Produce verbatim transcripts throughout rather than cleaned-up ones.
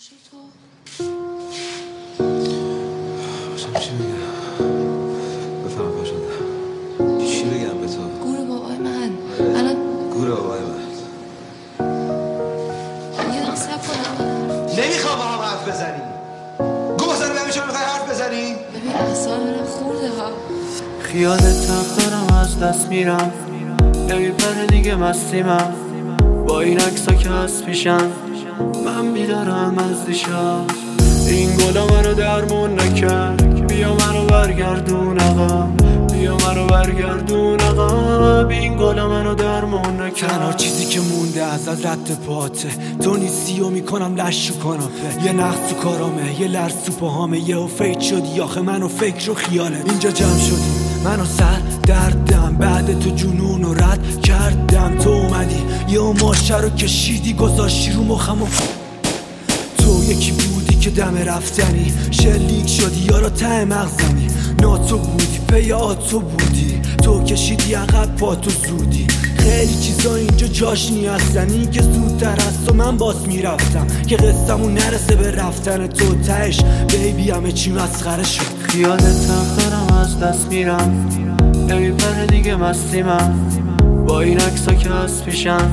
باشی تو باشم چی بگم؟ بفهم پاشنده چی بگم به تو؟ گور بابای من الان گور بابای من یه دقیقه صبر کن. نمیخوام با هم حرف بزنی. گو بزنی به همیشه میخوای حرف بزنی؟ ببین اعصاب منم خورده ها. خیالت دارم از دست میرم نمیپره دیگه مستیمم با این عکسا که هست پیشم من بیدارم از دیشب. این گلا منو درمون نکرد بیا منو برگردون عقب بیا منو برگردون عقب این گلا منو درمون نکرد. تنها چیزی که مونده از از رد پاته تو نیستی و میکنم لش و کاناپه. یه نقص تو کارامه یه لرز تو پاهامه یه و فیت شدی آخه من و فکر و خیالت اینجا جمع شدیم من و سر دردم بعد تو جنون و رد کردم تو اومدی یه و ماشه رو کشیدی گذاشتی رو مخم و تو یکی بودی که دم رفتنی شلیک شدی یارا ته مغزمی ناتو بودی پیات تو بودی تو کشیدی عقب پا تو زودی خیلی چیزا اینجا جاش نیستنی که زودتر از تو من باز میرفتم که قصه‌مون نرسه به رفتن تو تهش بیبی همه چی مسخره شد. خیالت دارم از دست میرم نمیپره دیگه مستیمم با این عکسا که هست پیشم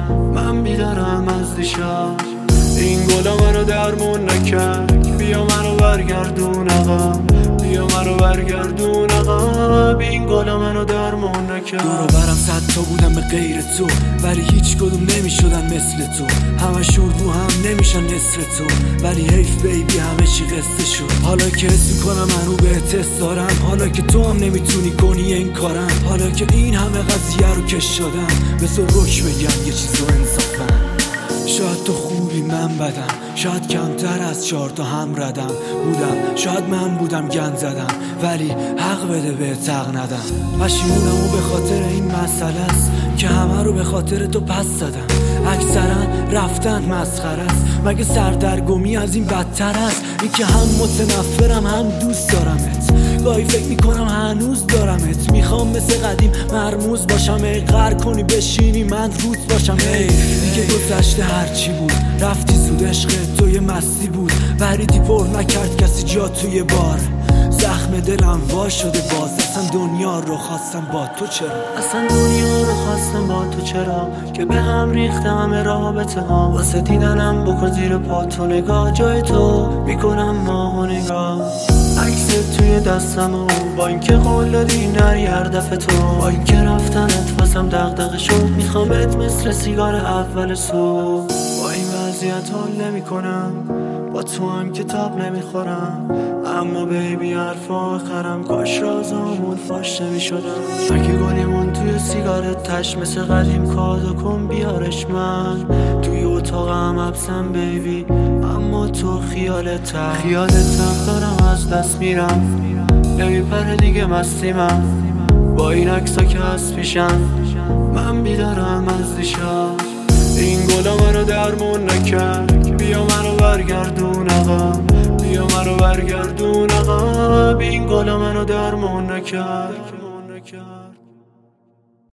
من بیدارم از دیشب. این گلا منو درمون نکرد بیا منو برگردون عقب بیا منو برگردون عقب این گلا منو درمون نکرد. دورو برم صد تا بودم به غیر تو ولی هیچ کدوم نمیشدن مثل تو همشون رو هم نمیشن نصف تو ولی حیف بیبی همه چی قصه شد. حالا که حس میکنم من رو به تست دارم حالا که تو هم نمیتونی کنی این کارم حالا که این همه قضیه رو کش شدم به تو رک بگم یه چیزو انصافا شاید تو خوبی من بدم شاید کمتر از چهار تا هم ردم بودم شاید من بودم گند زدم ولی حق بده به تق ندم. پشیمونم و به خاطر این مسئله است که همه رو به خاطر تو پس زدم اکثرا رفتن مسخره است مگه سردرگمی از این بدتر است این که هم متنفرم هم دوست دارمت گاهی فکر میکنم هنوز دارمت میخوام مثل قدیم مرموز باشم ای غر کنی بشینی من روت باشم ای دیگه گذشته هرچی بود رفتی زود عشق توی مستی بود بریدی پر نکرد کسی جا توی بار زخم دلم وا شده باز اصلا دنیا رو خواستم با تو چرا اصلا دنیا رو خواستم با تو چرا که به هم ریختم همه رابطه ها واسه دیدنم بکن زیر پا تو نگاه جای تو میکنم ماه و نگاه عکست توی دستم و با اینکه قول دادی نری هر دفعه تو با اینکه رفتنت واسم دغدغه شد میخوامت مثل سیگار اول صبح با این وضعیت حال نمی کنم با تو هم کتاب نمیخورم اما بیبی حرف آخرم کاش رازامون فاش نمیشدم اگه گلیمون توی سیگارت تش مثل قدیم کادو کن بیارش من توی اتاقم حبسم بیبی اما تو خیالت تر خیالت دارم از دست میرم نمیپره دیگه مستیمم با این عکسا که هست پیشم من بیدارم از دیشب. این گلا منو درمون نکرد بیا منو برگردون عقب بیا منو برگردون عقب این گلا منو درمون نکرد.